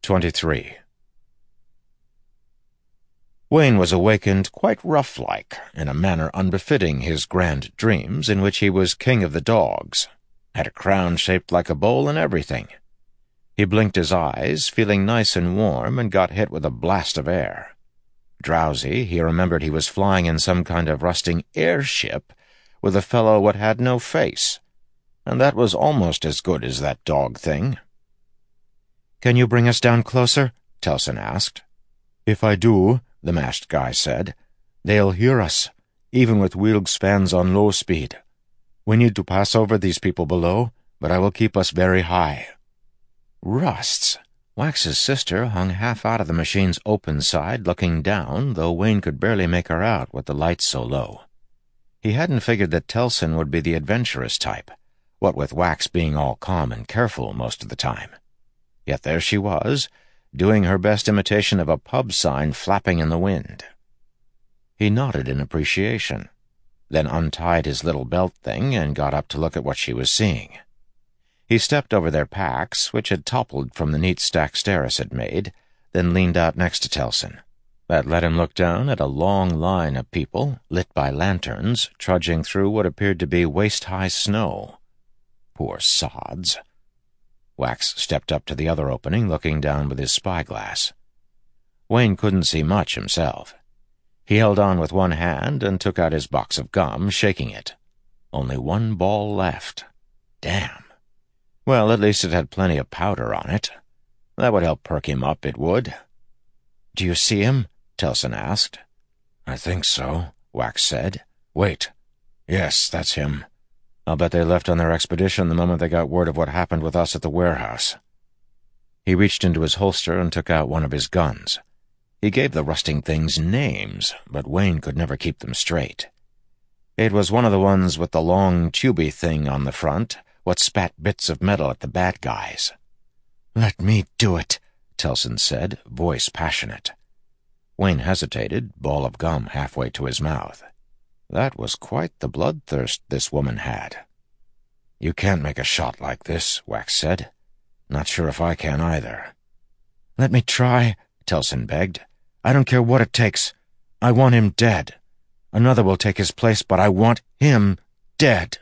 23. Wayne was awakened quite rough-like, in a manner unbefitting his grand dreams in which he was king of the dogs, had a crown shaped like a bowl and everything. He blinked his eyes, feeling nice and warm, and got hit with a blast of air. Drowsy, he remembered he was flying in some kind of rusting airship with a fellow what had no face, and that was almost as good as that dog thing. "Can you bring us down closer?" Telson asked. "If I do," the masked guy said, "they'll hear us, even with Wilkes fans on low speed. We need to pass over these people below, but I will keep us very high." Rusts! Wax's sister hung half out of the machine's open side, looking down, though Wayne could barely make her out with the lights so low. He hadn't figured that Telson would be the adventurous type, what with Wax being all calm and careful most of the time. Yet there she was, doing her best imitation of a pub sign flapping in the wind. He nodded in appreciation, then untied his little belt thing and got up to look at what she was seeing. He stepped over their packs, which had toppled from the neat stack Steris had made, then leaned out next to Telson. That let him look down at a long line of people, lit by lanterns, trudging through what appeared to be waist-high snow. Poor sods. Wax stepped up to the other opening, looking down with his spyglass. Wayne couldn't see much himself. He held on with one hand and took out his box of gum, shaking it. Only one ball left. Damn. Well, at least it had plenty of powder on it. That would help perk him up, it would. "Do you see him?" Telson asked. "I think so," Wax said. "Wait. Yes, that's him. I'll bet they left on their expedition the moment they got word of what happened with us at the warehouse." He reached into his holster and took out one of his guns. He gave the rusting things names, but Wayne could never keep them straight. It was one of the ones with the long, tubey thing on the front, what spat bits of metal at the bad guys. "Let me do it," Telson said, voice passionate. Wayne hesitated, ball of gum halfway to his mouth. That was quite the bloodthirst this woman had. "You can't make a shot like this," Wax said. "Not sure if I can either." "Let me try," Telson begged. "I don't care what it takes. I want him dead. Another will take his place, but I want him dead."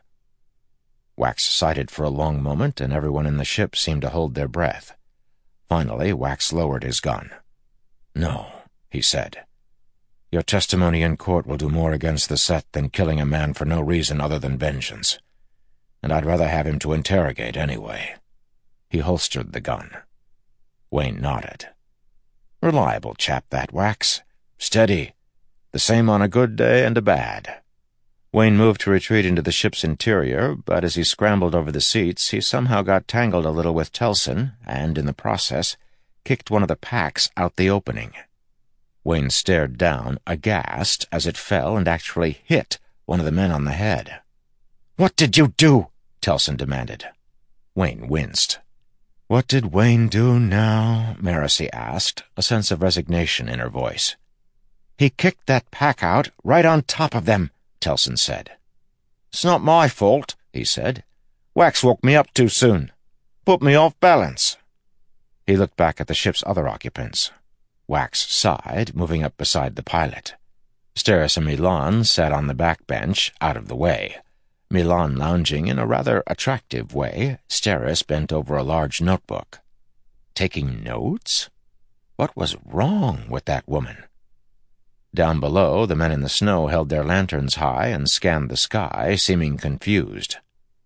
Wax sighed for a long moment, and everyone in the ship seemed to hold their breath. Finally, Wax lowered his gun. "No," he said. "Your testimony in court will do more against the set than killing a man for no reason other than vengeance. And I'd rather have him to interrogate anyway." He holstered the gun. Wayne nodded. "Reliable chap, that Wax. Steady. The same on a good day and a bad." Wayne moved to retreat into the ship's interior, but as he scrambled over the seats, he somehow got tangled a little with Telson and, in the process, kicked one of the packs out the opening. Wayne stared down, aghast, as it fell and actually hit one of the men on the head. "What did you do?" Telson demanded. Wayne winced. "What did Wayne do now?" Marcy asked, a sense of resignation in her voice. "He kicked that pack out right on top of them," Telson said. "It's not my fault," he said. "Wax woke me up too soon. Put me off balance." He looked back at the ship's other occupants. Wax sighed, moving up beside the pilot. Steris and Milan sat on the back bench, out of the way. Milan lounging in a rather attractive way, Steris bent over a large notebook. Taking notes? What was wrong with that woman? Down below, the men in the snow held their lanterns high and scanned the sky, seeming confused.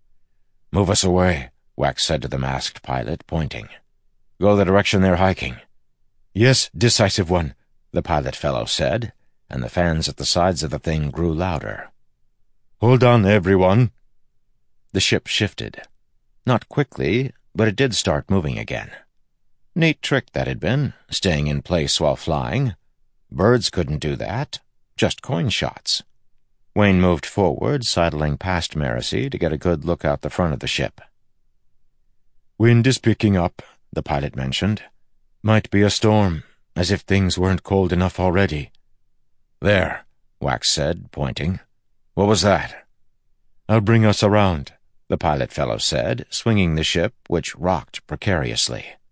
"Move us away," Wax said to the masked pilot, pointing. "Go the direction they're hiking." "Yes, decisive one," the pilot fellow said, and the fans at the sides of the thing grew louder. "Hold on, everyone." The ship shifted. Not quickly, but it did start moving again. Neat trick that had been, staying in place while flying. Birds couldn't do that, just coin shots. Wayne moved forward, sidling past Marcy to get a good look out the front of the ship. "Wind is picking up," the pilot mentioned. "Might be a storm, as if things weren't cold enough already." "There," Wax said, pointing. "What was that?" "I'll bring us around," the pilot fellow said, swinging the ship, which rocked precariously.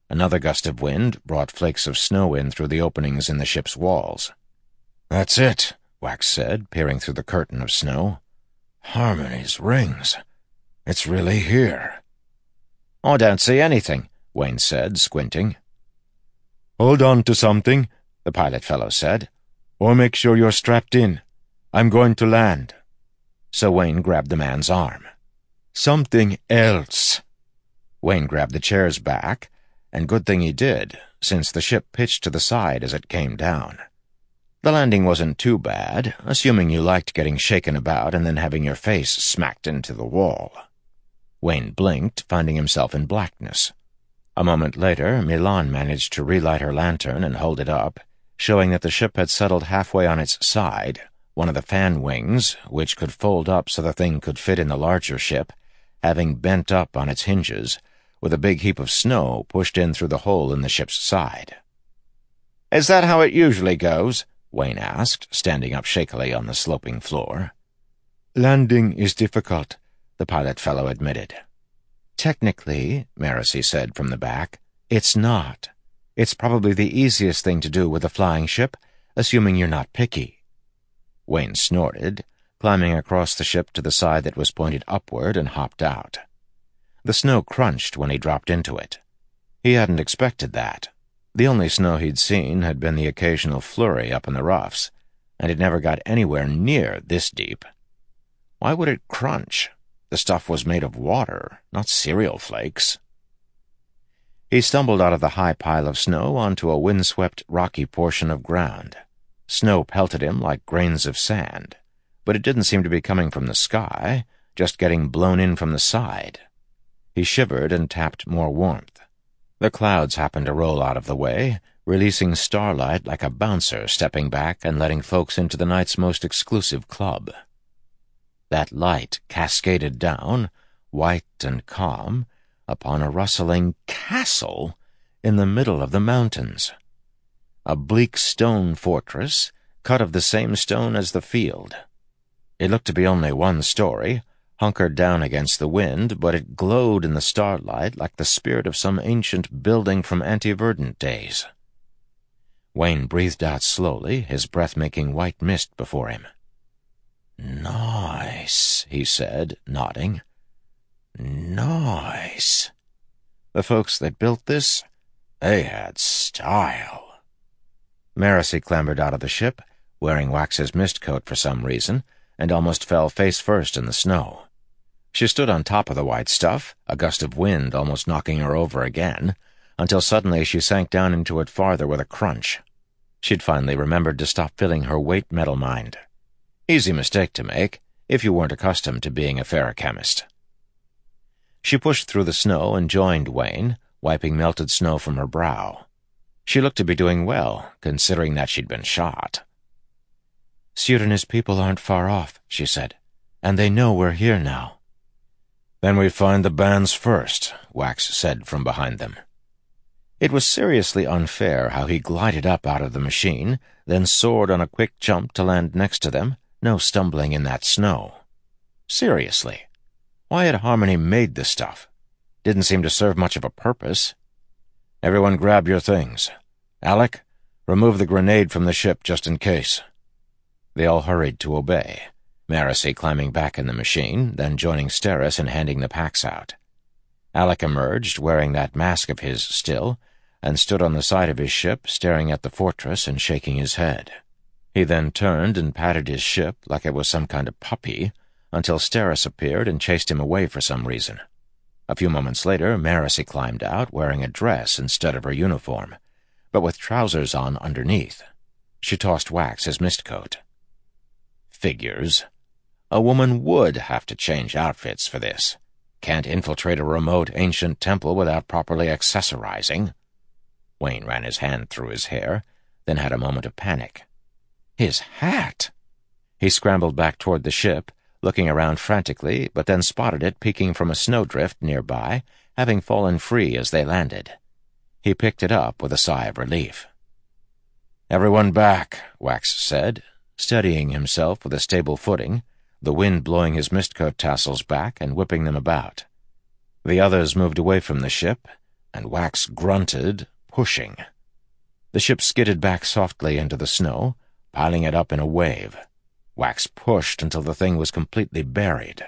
Another gust of wind brought flakes of snow in through the openings in the ship's walls. "That's it," Wax said, peering through the curtain of snow. "Harmony's rings. It's really here." "I don't see anything," Wayne said, squinting. "Hold on to something," the pilot fellow said, "or make sure you're strapped in. I'm going to land." So Wayne grabbed the man's arm. "Something else." Wayne grabbed the chairs back, and good thing he did, since the ship pitched to the side as it came down. The landing wasn't too bad, assuming you liked getting shaken about and then having your face smacked into the wall. Wayne blinked, finding himself in blackness. A moment later, Milan managed to relight her lantern and hold it up, showing that the ship had settled halfway on its side, one of the fan wings, which could fold up so the thing could fit in the larger ship, having bent up on its hinges, with a big heap of snow pushed in through the hole in the ship's side. "Is that how it usually goes?" Wayne asked, standing up shakily on the sloping floor. "Landing is difficult," the pilot fellow admitted. "Technically," Marasi said from the back, "it's not. It's probably the easiest thing to do with a flying ship, assuming you're not picky." Wayne snorted, climbing across the ship to the side that was pointed upward, and hopped out. The snow crunched when he dropped into it. He hadn't expected that. The only snow he'd seen had been the occasional flurry up in the roughs, and it never got anywhere near this deep. Why would it crunch? The stuff was made of water, not cereal flakes. He stumbled out of the high pile of snow onto a windswept, rocky portion of ground. Snow pelted him like grains of sand, but it didn't seem to be coming from the sky, just getting blown in from the side. He shivered and tapped more warmth. The clouds happened to roll out of the way, releasing starlight like a bouncer stepping back and letting folks into the night's most exclusive club. That light cascaded down, white and calm, upon a rustling castle in the middle of the mountains. A bleak stone fortress, cut of the same stone as the field. It looked to be only one story, hunkered down against the wind, but it glowed in the starlight like the spirit of some ancient building from ante-verdant days. Wayne breathed out slowly, his breath making white mist before him. "Nice," he said, nodding. "Nice. The folks that built this, they had style." Marasi clambered out of the ship, wearing Wax's mist coat for some reason, and almost fell face first in the snow. She stood on top of the white stuff, a gust of wind almost knocking her over again, until suddenly she sank down into it farther with a crunch. She'd finally remembered to stop filling her weight metal mind. Easy mistake to make, if you weren't accustomed to being a ferrochemist. She pushed through the snow and joined Wayne, wiping melted snow from her brow. She looked to be doing well, considering that she'd been shot. "Seward and his people aren't far off," she said, "and they know we're here now." "Then we find the bands first," Wax said from behind them. It was seriously unfair how he glided up out of the machine, then soared on a quick jump to land next to them, no stumbling in that snow. Seriously. Why had Harmony made this stuff? Didn't seem to serve much of a purpose. "Everyone grab your things. Alec, remove the grenade from the ship just in case." They all hurried to obey, Marasi climbing back in the machine, then joining Steris in handing the packs out. Alec emerged, wearing that mask of his still, and stood on the side of his ship, staring at the fortress and shaking his head. He then turned and patted his ship like it was some kind of puppy, until Steris appeared and chased him away for some reason. A few moments later, Marasi climbed out, wearing a dress instead of her uniform, but with trousers on underneath. She tossed Wax his mist coat. Figures. A woman would have to change outfits for this. Can't infiltrate a remote, ancient temple without properly accessorizing. Wayne ran his hand through his hair, then had a moment of panic. His hat! He scrambled back toward the ship, looking around frantically, but then spotted it peeking from a snowdrift nearby, having fallen free as they landed. He picked it up with a sigh of relief. "Everyone back," Wax said, steadying himself with a stable footing, the wind blowing his mistcoat tassels back and whipping them about. The others moved away from the ship, and Wax grunted, pushing. The ship skidded back softly into the snow, piling it up in a wave. Wax pushed until the thing was completely buried.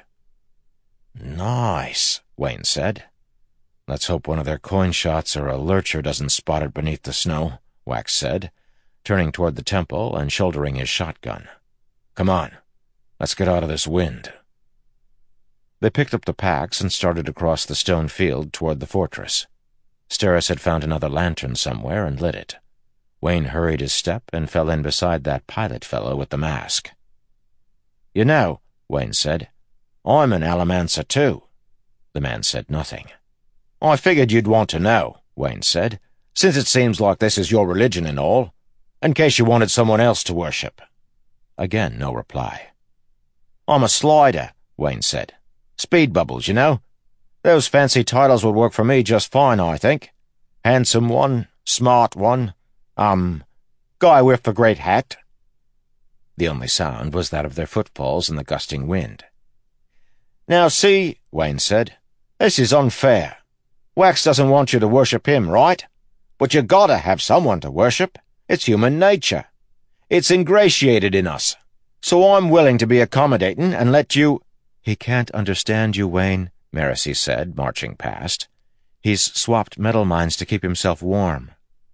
"Nice," Wayne said. "Let's hope one of their coin shots or a lurcher doesn't spot it beneath the snow," Wax said, turning toward the temple and shouldering his shotgun. "Come on, let's get out of this wind." They picked up the packs and started across the stone field toward the fortress. Steris had found another lantern somewhere and lit it. Wayne hurried his step and fell in beside that pilot fellow with the mask. "You know," Wayne said, "I'm an Allomancer too." The man said nothing. "I figured you'd want to know," Wayne said, "since it seems like this is your religion and all, in case you wanted someone else to worship." Again, no reply. "I'm a slider," Wayne said. "Speed bubbles, you know. Those fancy titles would work for me just fine, I think. Handsome one, smart one, guy with the great hat." The only sound was that of their footfalls in the gusting wind. "Now see," Wayne said, "this is unfair. Wax doesn't want you to worship him, right? But you gotta have someone to worship. It's human nature. It's ingratiated in us. So I'm willing to be accommodating and let you—" "He can't understand you, Wayne," Marasi said, marching past. "He's swapped metal mines to keep himself warm."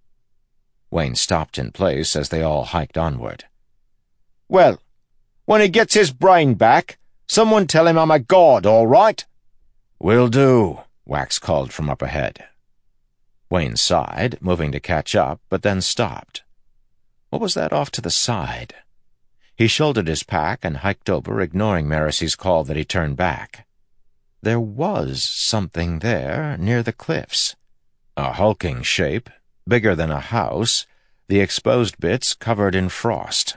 Wayne stopped in place as they all hiked onward. "Well, when he gets his brain back, someone tell him I'm a god, all right?" "Will do," Wax called from up ahead. Wayne sighed, moving to catch up, but then stopped. What was that off to the side? He shouldered his pack and hiked over, ignoring Marasi's call that he turn back. There was something there, near the cliffs. A hulking shape, bigger than a house, the exposed bits covered in frost.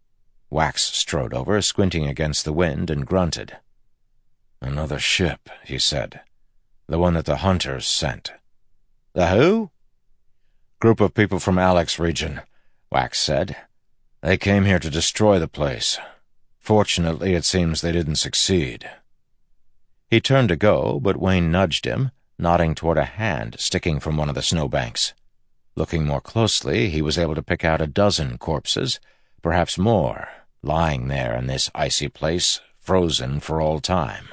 Wax strode over, squinting against the wind, and grunted. "Another ship," he said. "The one that the hunters sent." "The who?" "Group of people from Alex region," Wax said. "They came here to destroy the place. Fortunately, it seems they didn't succeed." He turned to go, but Wayne nudged him, nodding toward a hand sticking from one of the snowbanks. Looking more closely, he was able to pick out a dozen corpses, perhaps more, lying there in this icy place, frozen for all time.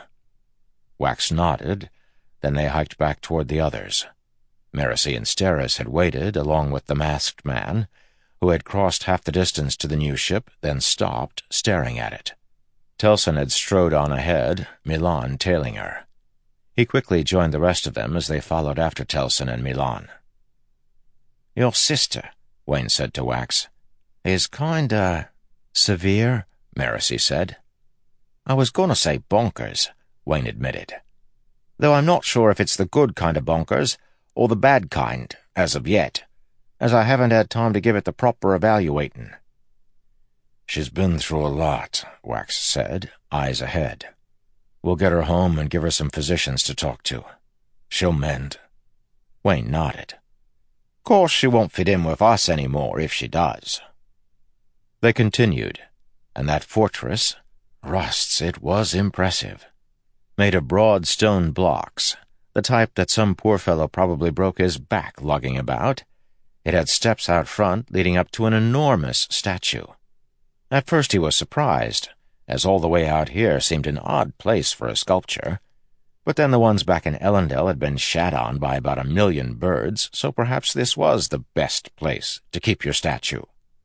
Wax nodded, then they hiked back toward the others. Marasi and Steris had waited, along with the masked man, who had crossed half the distance to the new ship, then stopped, staring at it. Telson had strode on ahead, Milan tailing her. He quickly joined the rest of them as they followed after Telson and Milan. "Your sister," Wayne said to Wax, "is kinda severe," Marasi said. "I was gonna say bonkers," Wayne admitted. "Though I'm not sure if it's the good kind of bonkers or the bad kind, as of yet, as I haven't had time to give it the proper evaluating." "She's been through a lot," Wax said, eyes ahead. "We'll get her home and give her some physicians to talk to. She'll mend." Wayne nodded. "Course she won't fit in with us any more if she does." They continued, and that fortress, Rust's, it was impressive. Made of broad stone blocks, the type that some poor fellow probably broke his back lugging about. It had steps out front leading up to an enormous statue. At first he was surprised, as all the way out here seemed an odd place for a sculpture. But then the ones back in Ellendale had been shat on by about 1,000,000 birds, so perhaps this was the best place to keep your statue.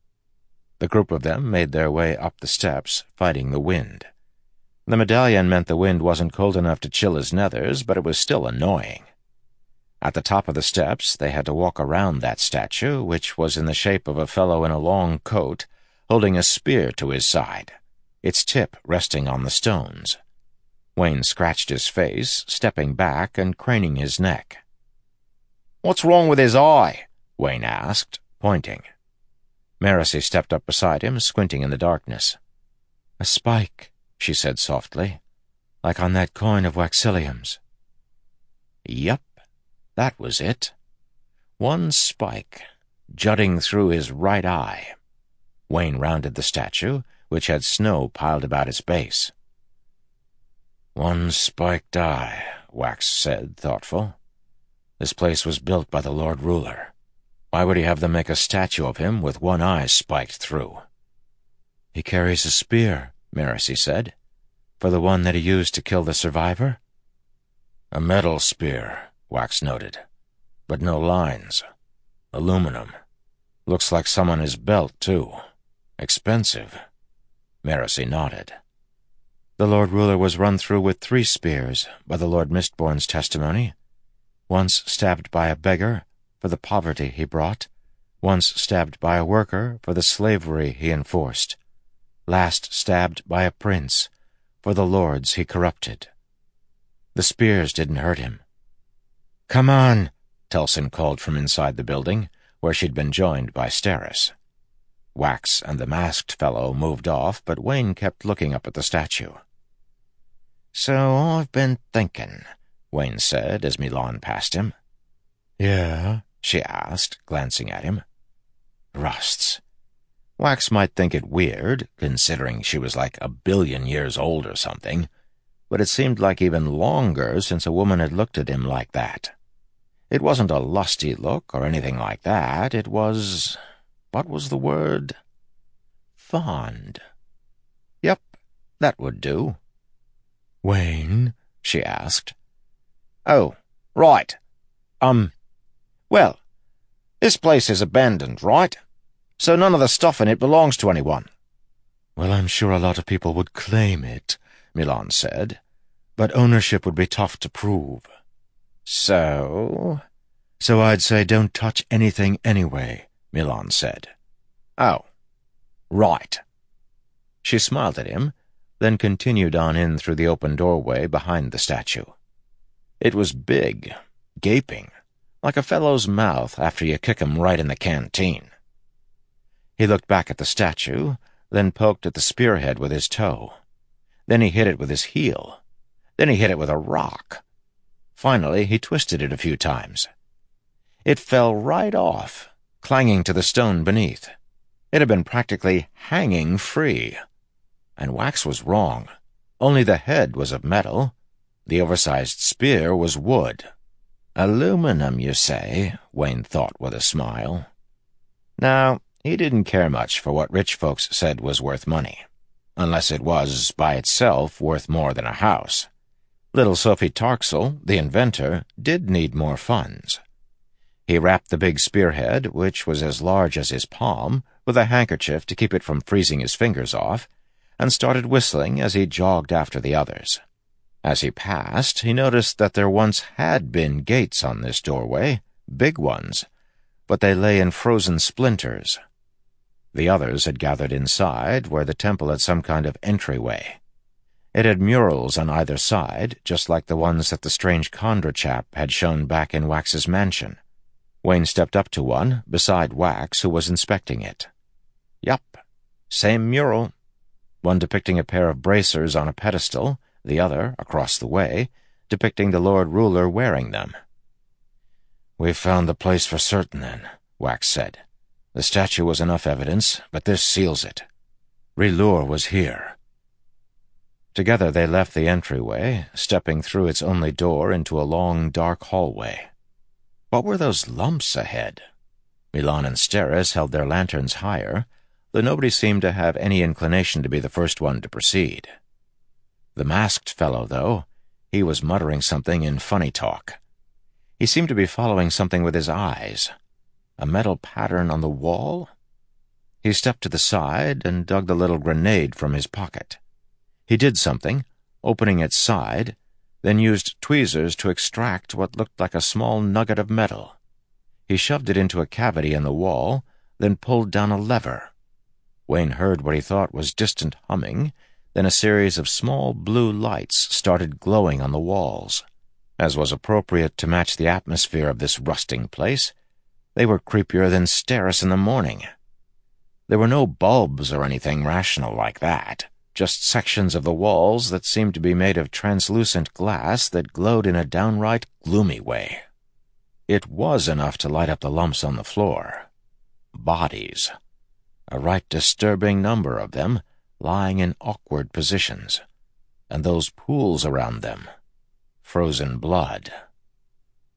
The group of them made their way up the steps, fighting the wind. The medallion meant the wind wasn't cold enough to chill his nethers, but it was still annoying. At the top of the steps, they had to walk around that statue, which was in the shape of a fellow in a long coat, holding a spear to his side, its tip resting on the stones. Wayne scratched his face, stepping back and craning his neck. "What's wrong with his eye?" Wayne asked, pointing. Marasi stepped up beside him, squinting in the darkness. "A spike," she said softly, "like on that coin of Waxilium's." Yup, that was it. One spike, jutting through his right eye. Wayne rounded the statue, which had snow piled about its base. "One spiked eye," Wax said, thoughtful. This place was built by the Lord Ruler. Why would he have them make a statue of him with one eye spiked through? He carries a spear, Miracy said. For the one that he used to kill the survivor? A metal spear, Wax noted. But no lines. Aluminum. Looks like some on his belt, too. Expensive. Miracy nodded. The Lord Ruler was run through with 3 spears, by the Lord Mistborn's testimony. Once stabbed by a beggar, for the poverty he brought. Once stabbed by a worker, for the slavery he enforced. Last stabbed by a prince, for the lords he corrupted. The spears didn't hurt him. "Come on," Telsin called from inside the building, where she'd been joined by Steris. Wax and the masked fellow moved off, but Wayne kept looking up at the statue. "So I've been thinking," Wayne said as Milan passed him. "Yeah?" she asked, glancing at him. "Rusts." Wax might think it weird, considering she was like 1 billion years old or something, but it seemed like even longer since a woman had looked at him like that. It wasn't a lusty look or anything like that. It was... what was the word? Fond. Yep, that would do. "Wayne?" she asked. "Oh, right. Well, this place is abandoned, right? So none of the stuff in it belongs to anyone." "Well, I'm sure a lot of people would claim it," Milan said, "but ownership would be tough to prove." So I'd say don't touch anything anyway," Milan said. "Oh, right." She smiled at him, then continued on in through the open doorway behind the statue. It was big, gaping, like a fellow's mouth after you kick him right in the canteen. He looked back at the statue, then poked at the spearhead with his toe. Then he hit it with his heel. Then he hit it with a rock. Finally, he twisted it a few times. It fell right off, clanging to the stone beneath. It had been practically hanging free. And Wax was wrong. Only the head was of metal. The oversized spear was wood. "Aluminum, you say?" Wayne thought with a smile. Now, he didn't care much for what rich folks said was worth money, unless it was, by itself, worth more than a house. Little Sophie Tarxel, the inventor, did need more funds. He wrapped the big spearhead, which was as large as his palm, with a handkerchief to keep it from freezing his fingers off, and started whistling as he jogged after the others. As he passed, he noticed that there once had been gates on this doorway, big ones, but they lay in frozen splinters. The others had gathered inside, where the temple had some kind of entryway. It had murals on either side, just like the ones that the strange Kandra chap had shown back in Wax's mansion. Wayne stepped up to one, beside Wax, who was inspecting it. Yup, same mural. One depicting a pair of bracers on a pedestal, the other, across the way, depicting the Lord Ruler wearing them. "We've found the place for certain, then," Wax said. "The statue was enough evidence, but this seals it. R'hllor was here." Together they left the entryway, stepping through its only door into a long, dark hallway. What were those lumps ahead? Milan and Steris held their lanterns higher, though nobody seemed to have any inclination to be the first one to proceed. The masked fellow, though, he was muttering something in funny talk. He seemed to be following something with his eyes. A metal pattern on the wall? He stepped to the side and dug the little grenade from his pocket. He did something, opening its side, then used tweezers to extract what looked like a small nugget of metal. He shoved it into a cavity in the wall, then pulled down a lever. Wayne heard what he thought was distant humming, then a series of small blue lights started glowing on the walls. As was appropriate to match the atmosphere of this rusting place, they were creepier than Steris in the morning. There were no bulbs or anything rational like that, just sections of the walls that seemed to be made of translucent glass that glowed in a downright gloomy way. It was enough to light up the lumps on the floor. Bodies. A right disturbing number of them, lying in awkward positions. And those pools around them. Frozen blood.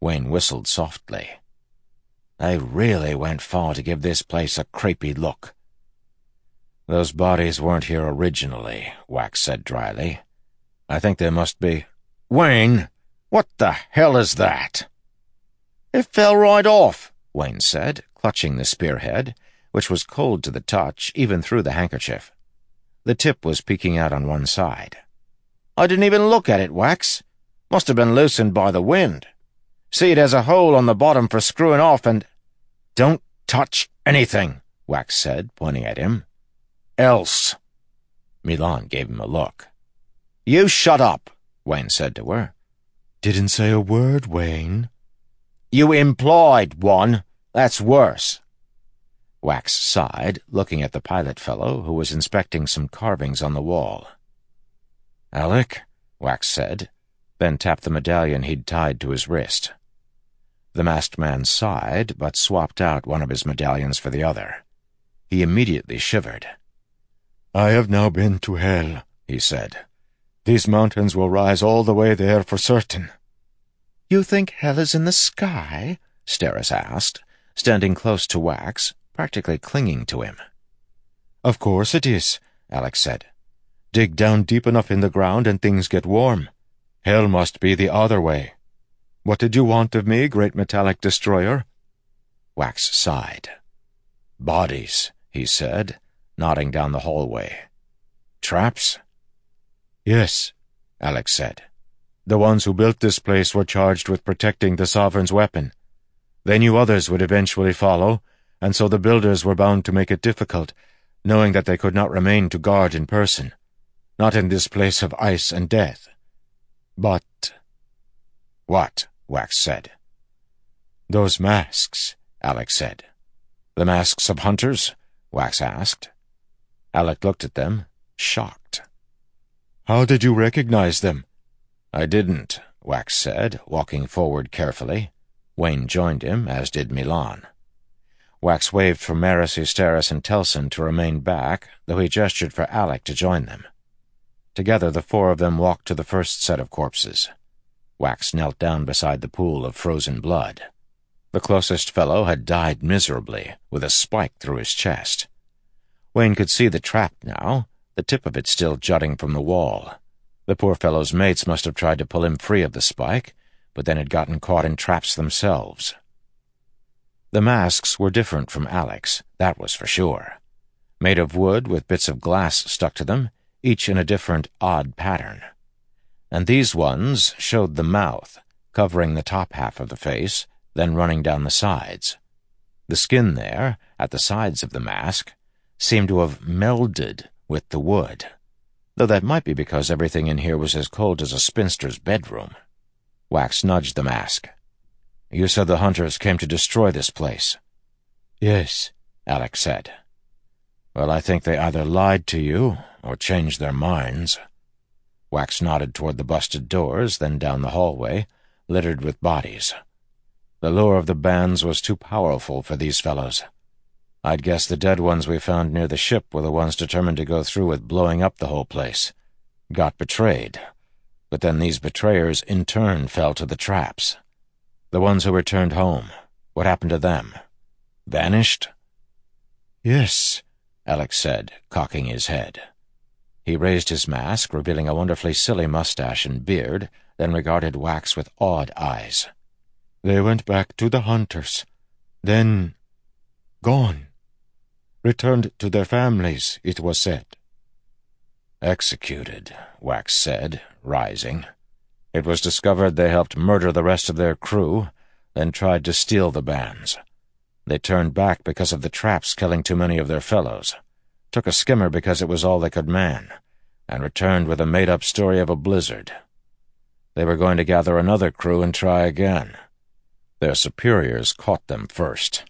Wayne whistled softly. They really went far to give this place a creepy look. Those bodies weren't here originally, Wax said dryly. I think they must be— Wayne, what the hell is that? It fell right off, Wayne said, clutching the spearhead, which was cold to the touch even through the handkerchief. The tip was peeking out on one side. I didn't even look at it, Wax. Must have been loosened by the wind. See, it has a hole on the bottom for screwing off and— Don't touch anything, Wax said, pointing at him. Else. Milan gave him a look. You shut up, Wayne said to her. Didn't say a word, Wayne. You implied one. That's worse. Wax sighed, looking at the pilot fellow who was inspecting some carvings on the wall. Alec, Wax said, then tapped the medallion he'd tied to his wrist. The masked man sighed, but swapped out one of his medallions for the other. He immediately shivered. I have now been to hell, he said. These mountains will rise all the way there for certain. You think hell is in the sky? Steris asked, standing close to Wax, practically clinging to him. Of course it is, Alex said. Dig down deep enough in the ground and things get warm. Hell must be the other way. What did you want of me, great metallic destroyer? Wax sighed. Bodies, he said, nodding down the hallway. Traps? Yes, Alex said. The ones who built this place were charged with protecting the Sovereign's weapon. They knew others would eventually follow, and so the builders were bound to make it difficult, knowing that they could not remain to guard in person. Not in this place of ice and death. But— What? Wax said. Those masks, Alex said. The masks of hunters? Wax asked. Alec looked at them, shocked. How did you recognize them? I didn't, Wax said, walking forward carefully. Wayne joined him, as did Milan. Wax waved for Marasi, Steris, and Telson to remain back, though he gestured for Alec to join them. Together the four of them walked to the first set of corpses. Wax knelt down beside the pool of frozen blood. The closest fellow had died miserably, with a spike through his chest. Wayne could see the trap now, the tip of it still jutting from the wall. The poor fellow's mates must have tried to pull him free of the spike, but then had gotten caught in traps themselves. The masks were different from Alec's, that was for sure. Made of wood with bits of glass stuck to them, each in a different, odd pattern. And these ones showed the mouth, covering the top half of the face, then running down the sides. The skin there, at the sides of the mask, seemed to have melded with the wood, though that might be because everything in here was as cold as a spinster's bedroom. Wax nudged the mask. You said the hunters came to destroy this place. Yes, Alex said. Well, I think they either lied to you or changed their minds. Wax nodded toward the busted doors, then down the hallway, littered with bodies. The lure of the bands was too powerful for these fellows. I'd guess the dead ones we found near the ship were the ones determined to go through with blowing up the whole place. Got betrayed. But then these betrayers in turn fell to the traps. The ones who returned home, what happened to them? Vanished? Yes, Alex said, cocking his head. He raised his mask, revealing a wonderfully silly mustache and beard, then regarded Wax with awed eyes. They went back to the hunters. Then— gone. Returned to their families, it was said. Executed, Wax said, rising. It was discovered they helped murder the rest of their crew, then tried to steal the bands. They turned back because of the traps killing too many of their fellows, took a skimmer because it was all they could man, and returned with a made-up story of a blizzard. They were going to gather another crew and try again. Their superiors caught them first.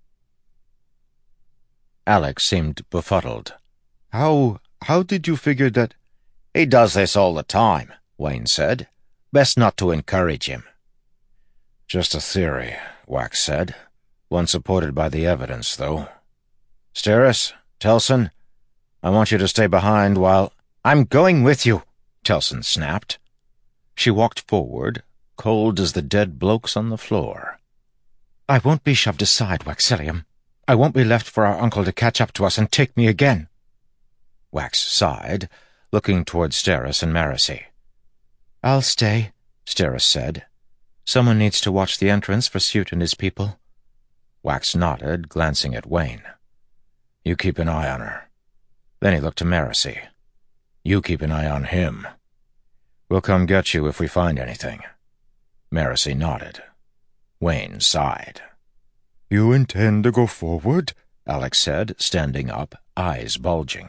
Alex seemed befuddled. How did you figure that— He does this all the time, Wayne said. Best not to encourage him. Just a theory, Wax said. One supported by the evidence, though. Steris, Telson, I want you to stay behind while— I'm going with you, Telson snapped. She walked forward, cold as the dead blokes on the floor. "I won't be shoved aside, Waxillium. I won't be left for our uncle to catch up to us and take me again." Wax sighed, looking toward Steris and Marasi. "I'll stay," Steris said. "Someone needs to watch the entrance for Suit and his people." Wax nodded, glancing at Wayne. "You keep an eye on her." Then he looked to Marasi. "You keep an eye on him. We'll come get you if we find anything." Marasi nodded. Wayne sighed. "You intend to go forward?" Alec said, standing up, eyes bulging.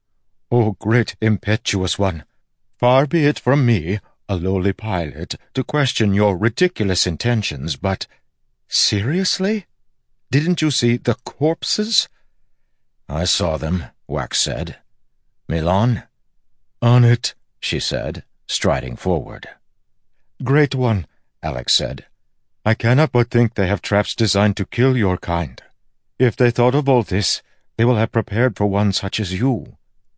"O great impetuous one, far be it from me, a lowly pilot, to question your ridiculous intentions, but seriously? Didn't you see the corpses?" "I saw them," Wax said. "Milan?" "On it," she said, striding forward. "Great one," Alec said. "I cannot but think they have traps designed to kill your kind. If they thought of all this, they will have prepared for one such as you."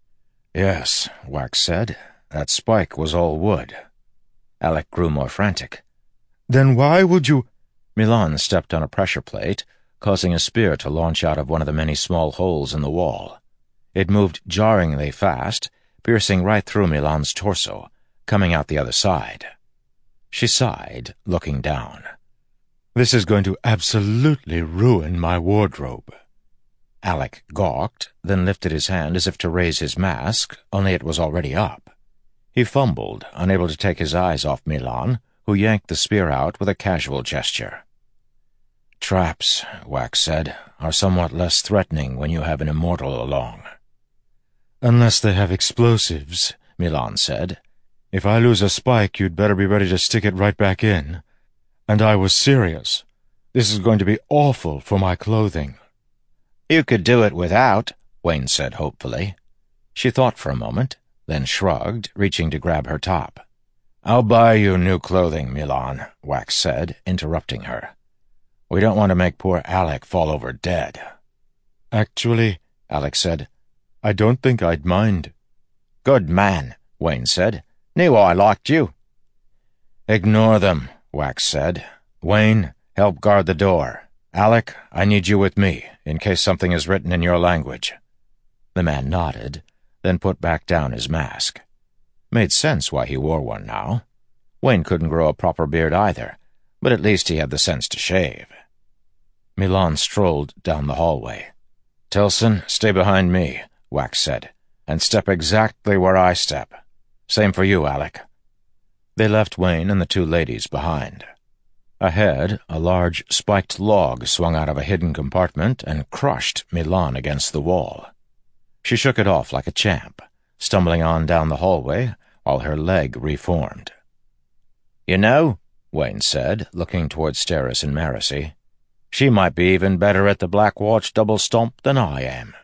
"Yes," Wax said. "That spike was all wood." Alec grew more frantic. "Then why would you—" Milan stepped on a pressure plate, causing a spear to launch out of one of the many small holes in the wall. It moved jarringly fast, piercing right through Milan's torso, coming out the other side. She sighed, looking down. "This is going to absolutely ruin my wardrobe." Alec gawked, then lifted his hand as if to raise his mask, only it was already up. He fumbled, unable to take his eyes off Milan, who yanked the spear out with a casual gesture. "Traps," Wax said, "are somewhat less threatening when you have an immortal along." "Unless they have explosives," Milan said. "If I lose a spike, you'd better be ready to stick it right back in. And I was serious. This is going to be awful for my clothing." "You could do it without," Wayne said hopefully. She thought for a moment, then shrugged, reaching to grab her top. "I'll buy you new clothing, Milan," Wax said, interrupting her. "We don't want to make poor Alec fall over dead." "Actually," Alec said, "I don't think I'd mind." "Good man," Wayne said. "Knew I liked you." "Ignore them," Wax said. "Wayne, help guard the door. Alec, I need you with me, in case something is written in your language." The man nodded, then put back down his mask. Made sense why he wore one now. Wayne couldn't grow a proper beard either, but at least he had the sense to shave. Milan strolled down the hallway. "Tilson, stay behind me," Wax said, "and step exactly where I step. Same for you, Alec." They left Wayne and the two ladies behind. Ahead, a large spiked log swung out of a hidden compartment and crushed Milan against the wall. She shook it off like a champ, stumbling on down the hallway while her leg reformed. "You know," Wayne said, looking toward Steris and Marasi, "she might be even better at the Black Watch double stomp than I am."